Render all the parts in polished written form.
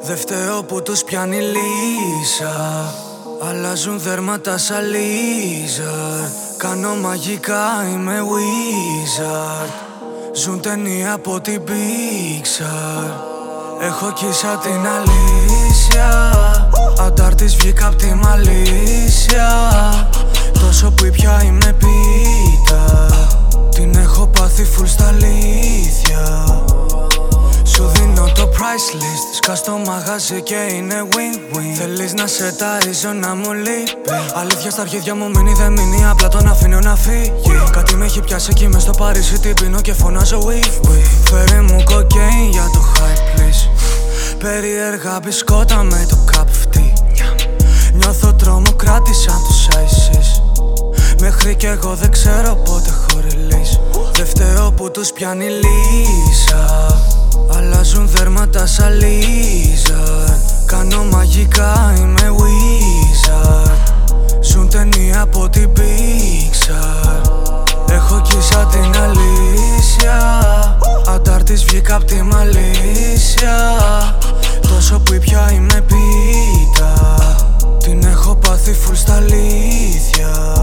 Δε φταίω που τους πιάνει λύσα. Αλλάζουν δέρματα σαν Lizard. Κάνω μαγικά, είμαι Wizard. Ζουν ταινία από την Pixar. Έχω κύσα την αλήθεια. Αντάρτης βγήκα απ' τη Μαλίσια. Τόσο που πια είμαι πίτα. Την έχω πάθει full στα αλήθεια. Σου δίνω το price list. Σκάς στο μαγαζί και είναι win-win. Θέλεις να σε ταΐζω να μου λείπει. Αλήθεια στα αρχίδια μου μείνει δεν μείνει. Απλά τον αφήνω να φύγει. Κάτι με έχει πιάσει εκεί μες στο Παρίσι. Την πίνω και φωνάζω wee. Φέρε μου κοκαίν για το hype please. Περίεργα μπισκότα με το καπφτί. Νιώθω τρομοκράτη σαν τους ISIS. Μέχρι κι εγώ δεν ξέρω πότε έχω release. Δε φταίω που τους πιάνει λύσα. Αλλάζουν δέρματα σαν Lizard. Κάνω μαγικά, είμαι Wizard. Ζουν ταινία από την Pixar. Έχω κύσα την αλήθεια. Αντάρτης βγήκα απ' τη Μαλίσια. Τόσο που πια είμαι πίτα. Την έχω πάθει full στα αλήθεια.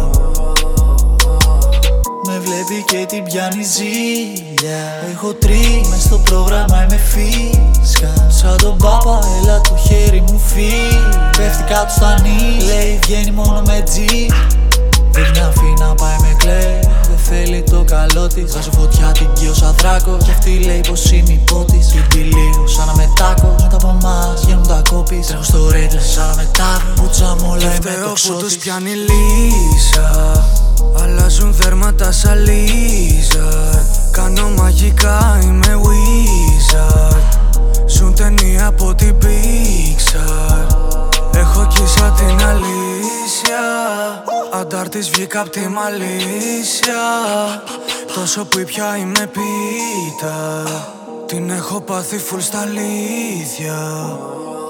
Με βλέπει και την πιάνει ζήλια. Έχω τρει μες στο πρόγραμμα, είμαι φίσκα. Σαν τον Πάπα, έλα το χέρι μου φύγει. Πέφτει κάτω στα νύχια, λέει βγαίνει μόνο με τζι. Δεν την αφήνει να πάει με κλαί. Δεν θέλει το καλό της. Βάζω φωτιά την κύω σαν δράκο. Κι αυτή λέει πως είμαι υπότης. Την τυλίγω σαν να μετάκω. Μετά από εμάς γίνουν τα κόπης. Τρέχω στο ρέντλε σαν να μετάβω. Πουτσα μου όλα είμαι το ξώτης. Που τους πιάνει λύσα. Αλλάζουν δέρματα σαν Lizard. Κάνω μαγικά, είμαι Wizard. Ζουν ταινία από την Pixar. Έχω κύσα την αλήθεια. Αντάρτης βγήκα απ' τη Μαλίσια. Τόσο που πια είμαι πίτα. Την έχω πάθει full στα αλήθεια.